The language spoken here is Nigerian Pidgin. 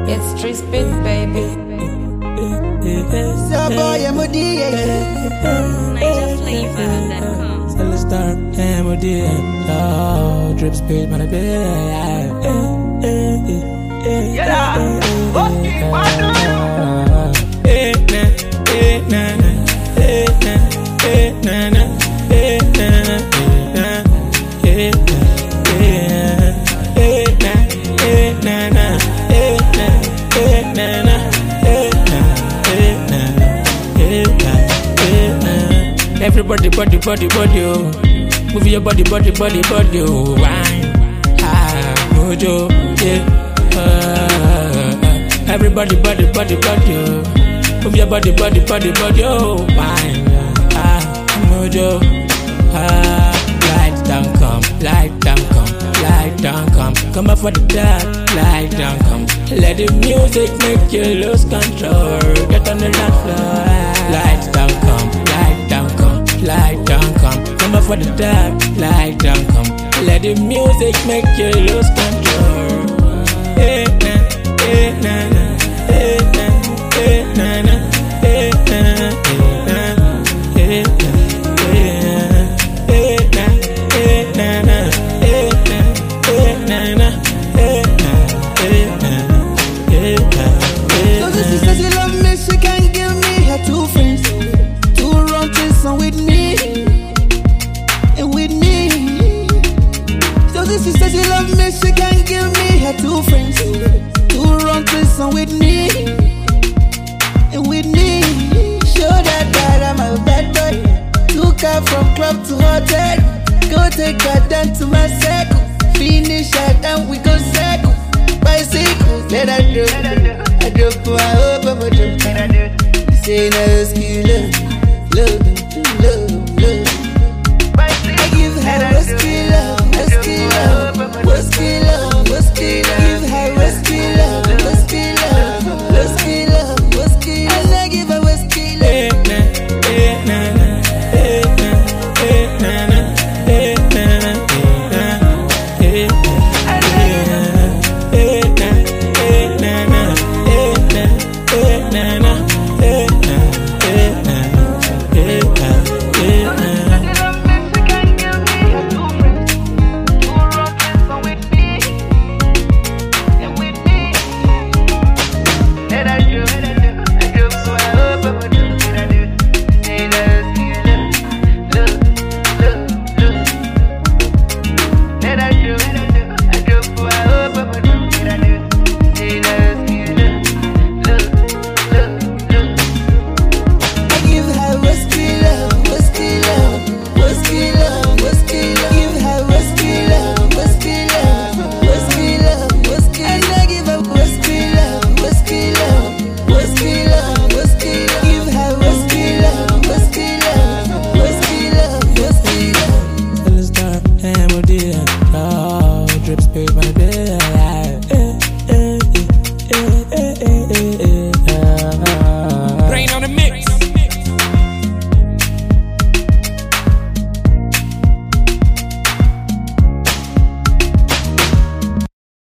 It's Street Spit, baby. So boy, MOD, NigerFlavor.com. Still a star, MOD, oh, drip speed, man, Everybody, body, oh. Move your body, oh. Wine, mojo, yeah. Everybody, body, oh. Move your body, oh. Wine, mojo, light down, come. Come up for the dark, light down, come. Let the music make you lose control. Get on the dance floor, light down, come. Come up for the dark, light down, come. Let the music make you lose control. Hey, na, hey, na, na, hey, na, hey, na, na, hey, na, hey, na, hey, na, hey, na, hey, na, na, hey, na, hey, na, na, hey, na, hey, na, hey, na, hey, so this says she love me, she can give me her two friends. Two wrong things with me. She says she love me, she can give me her two friends. Two wrong person with me. And with me, show that I'm a bad boy. Took her from club to hotel. Go take her down to my circle. Finish her down, we go circle. Bicycle, let her do.